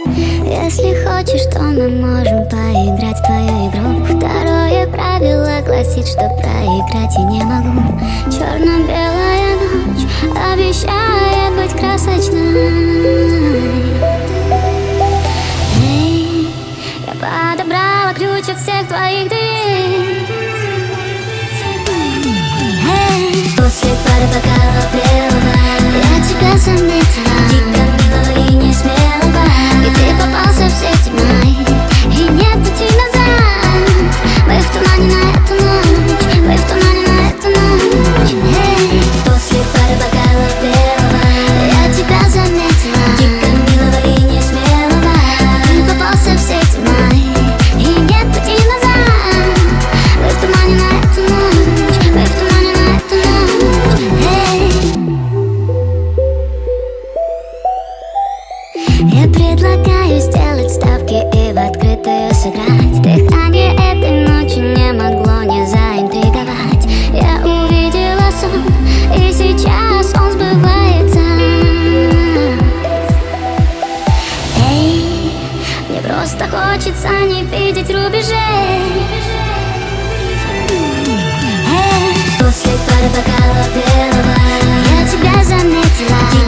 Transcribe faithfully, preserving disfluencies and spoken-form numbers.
Если хочешь, то мы можем поиграть в твою игру. Второе правило гласит, что проиграть я не могу. Черно-белая ночь обещает быть красочной. Эй, я подобрала ключ от всех твоих дверей. Эй, после пары бокалов белого я тебя заметила, дико милого и не смелого, и ты попался в сети мои, и нет пути назад. Мы в тумане на эту ночь, мы в тумане на эту ночь. Эй, после пары бокалов белого я тебя заметила, дико милого и не смелого, и ты попался в сети мои, и нет пути назад. Мы в тумане на эту ночь, мы в тумане на эту ночь. Эй, я предлагаю сделать ставки и в открытую сыграть. Дыхание этой ночи не могло не заинтриговать. Я увидела сон, и сейчас он сбывается. Эй, мне просто хочется не видеть рубежей. Эй, после пары бокалов белого я тебя заметила,